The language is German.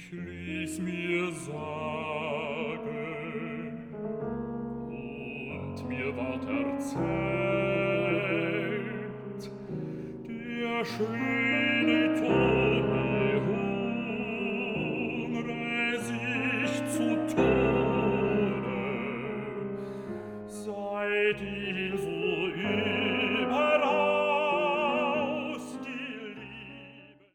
Ich ließ mir sagen, und mir ward erzählt, der schöne Toni hungre sich zu Tode, seit